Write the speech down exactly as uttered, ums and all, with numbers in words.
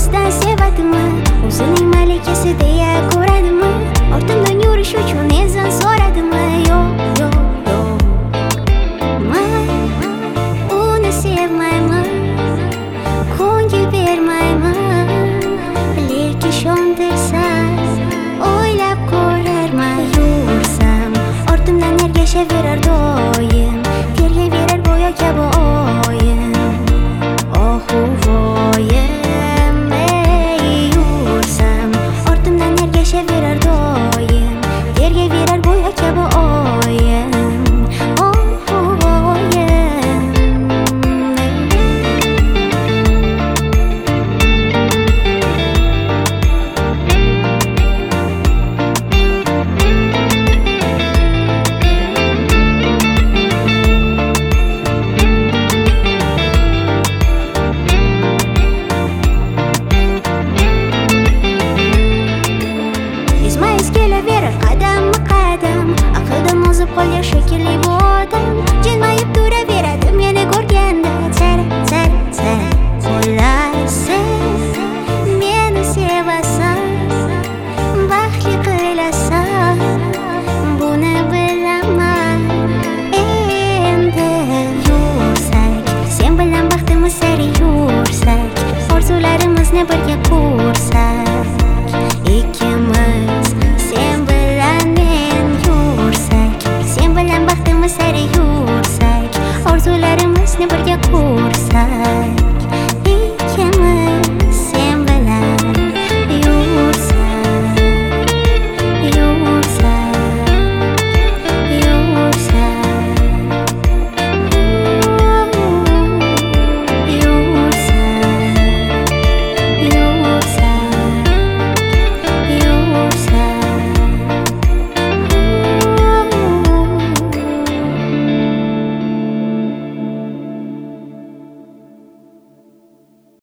orqasidan sevadimi, o'zining malikasi deya ko'radimi, ortimdan yurish uchun izn so'radimi? Yo'q, yo'q, yo'q, man uni sevmayman, ko'ngil bermayman, lekin ishontirsan o'ylab ko'rarman. Yursam ortimdan ergashaverar doim, tergayverar go'yo kabi oyim. Oh voyim, ey yursam ortimdan ergashaverar doim, tergayverar go'yo kabi oyim. Oh voyim. Izma-iz kelaverar qadamma-qadam, aqldan ozib qolgan shekilli bu odam. Jilmayib turaveradi meni ko'rganda, sara, sara, sara. Xo'lasi meni sevasan, baxtli qilasan, buni bilaman. Endi yursak, sen bilan baxtimiz sari yursak, orzularimizni birga qursak.